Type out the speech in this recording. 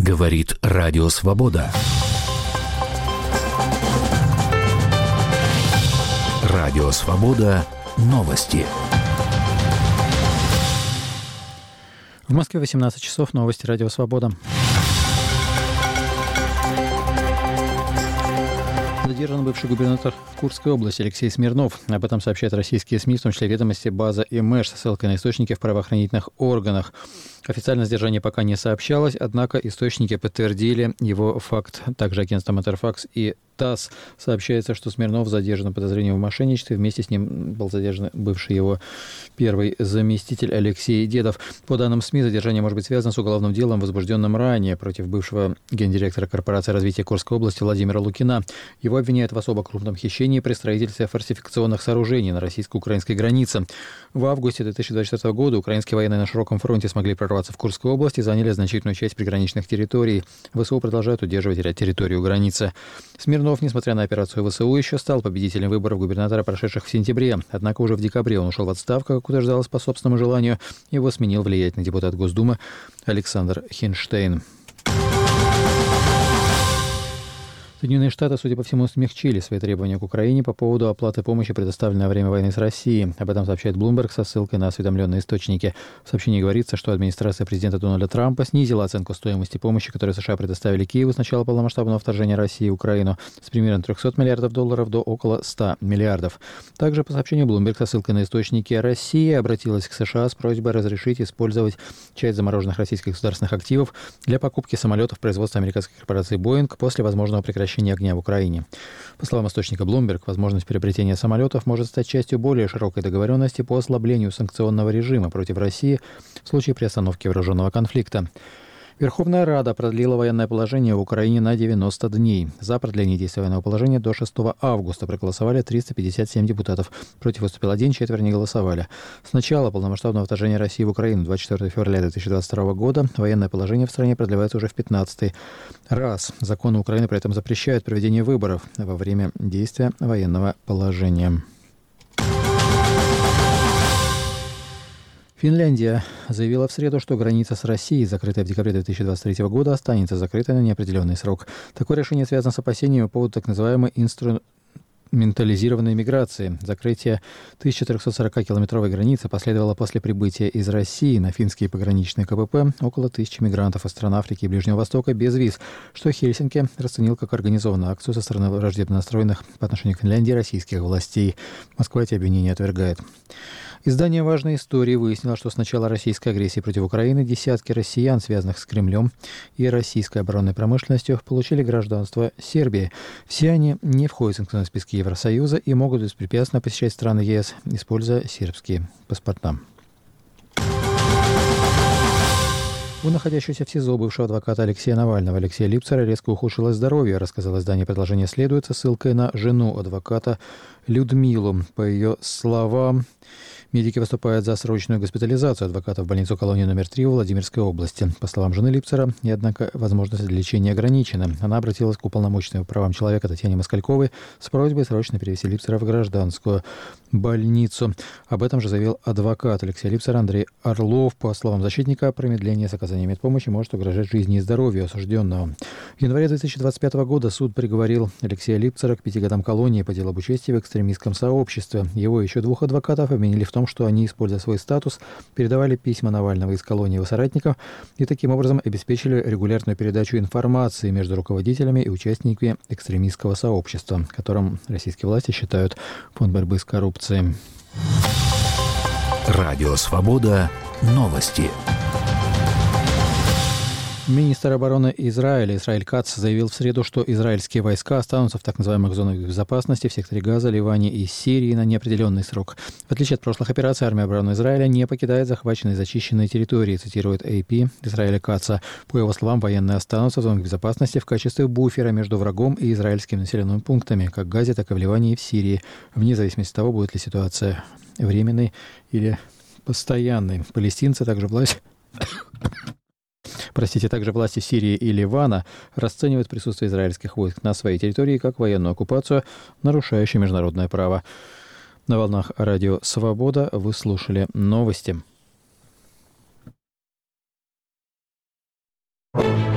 Говорит Радио Свобода. Радио Свобода. Новости. В Москве 18 часов. Новости Радио Свобода. Задержан бывший губернатор Курской области Алексей Смирнов. Об этом сообщают российские СМИ, в том числе «Ведомости», «База» и «Мэш» со ссылкой на источники в правоохранительных органах. Официально задержание пока не сообщалось, однако источники подтвердили его факт. Также агентство «Интерфакс» и ТАСС сообщается, что Смирнов задержан по подозрению в мошенничестве. Вместе с ним был задержан бывший его первый заместитель Алексей Дедов. По данным СМИ, задержание может быть связано с уголовным делом, возбужденным ранее против бывшего гендиректора корпорации развития Курской области Владимира Лукина. Его обвиняют в особо крупном хищении при строительстве фортификационных сооружений на российско-украинской границе. В августе 2024 года украинские военные на широком фронте смогли прорваться в Курскую область и заняли значительную часть приграничных территорий. ВСУ продолжают удерживать территорию границы. Смирнов, несмотря на операцию ВСУ, еще стал победителем выборов губернатора, прошедших в сентябре. Однако уже в декабре он ушел в отставку, как утверждалось, по собственному желанию. Его сменил влиятельный депутат Госдумы Александр Хинштейн. Соединенные Штаты, судя по всему, смягчили свои требования к Украине по поводу оплаты помощи, предоставленной во время войны с Россией. Об этом сообщает Bloomberg со ссылкой на осведомленные источники. В сообщении говорится, что администрация президента Дональда Трампа снизила оценку стоимости помощи, которую США предоставили Киеву с начала полномасштабного вторжения России в Украину, с примерно $300 миллиардов до около 100 миллиардов. Также по сообщению Bloomberg со ссылкой на источники, Россия обратилась к США с просьбой разрешить использовать часть замороженных российских государственных активов для покупки самолетов производства американской корпорации Boeing после возможного прекращения огня в Украине. По словам источника Bloomberg, возможность приобретения самолетов может стать частью более широкой договоренности по ослаблению санкционного режима против России в случае приостановки вооруженного конфликта. Верховная Рада продлила военное положение в Украине на 90 дней. За продление действия военного положения до 6 августа проголосовали 357 депутатов. Против выступил 1, четверть не голосовали. С начала полномасштабного вторжения России в Украину 24 февраля 2022 года военное положение в стране продлевается уже в 15-й раз. Законы Украины при этом запрещают проведение выборов во время действия военного положения. Финляндия заявила в среду, что граница с Россией, закрытая в декабре 2023 года, останется закрытой на неопределенный срок. Такое решение связано с опасениями по поводу так называемой инструментализированной миграции. Закрытие 1340-километровой границы последовало после прибытия из России на финские пограничные КПП около 1000 мигрантов из стран Африки и Ближнего Востока без виз, что Хельсинки расценил как организованную акцию со стороны враждебно настроенных по отношению к Финляндии российских властей. Москва эти обвинения отвергает. Издание «Важные истории» выяснило, что с начала российской агрессии против Украины десятки россиян, связанных с Кремлем и российской оборонной промышленностью, получили гражданство Сербии. Все они не входят в санкционные списки Евросоюза и могут беспрепятственно посещать страны ЕС, используя сербские паспорта. У находящегося в СИЗО бывшего адвоката Алексея Навального Алексея Липцера резко ухудшилось здоровье, рассказал издание «Предложение следует» со ссылкой на жену адвоката Людмилу. По ее словам, медики выступают за срочную госпитализацию адвоката в больницу колонии номер 3 в Владимирской области. По словам жены Липцера, однако возможность для лечения ограничена. Она обратилась к уполномоченной по правам человека Татьяне Москальковой с просьбой срочно перевести Липцера в гражданскую больницу. Об этом же заявил адвокат Алексея Липцера Андрей Орлов. По словам защитника, промедление с оказанием медпомощи может угрожать жизни и здоровью осужденного. В январе 2025 года суд приговорил Алексея Липцера к 5 годам колонии по делу об участии в экстремистском сообществе. Его и еще 2 адвокатов обвинили в том, что они, используя свой статус, передавали письма Навального из колонии его соратников и таким образом обеспечили регулярную передачу информации между руководителями и участниками экстремистского сообщества, которым российские власти считают фонд борьбы с коррупцией. Радио Свобода. Новости. Министр обороны Израиля Исраэль Кац заявил в среду, что израильские войска останутся в так называемых зонах безопасности в секторе Газа, Ливане и Сирии на неопределенный срок. В отличие от прошлых операций, армия обороны Израиля не покидает захваченные и зачищенные территории, цитирует AP Израиля Каца. По его словам, военные останутся в зонах безопасности в качестве буфера между врагом и израильскими населенными пунктами, как в Газе, так и в Ливане и в Сирии, вне зависимости от того, будет ли ситуация временной или постоянной. Палестинцы также также власти Сирии и Ливана расценивают присутствие израильских войск на своей территории как военную оккупацию, нарушающую международное право. На волнах радио «Свобода» вы слушали новости.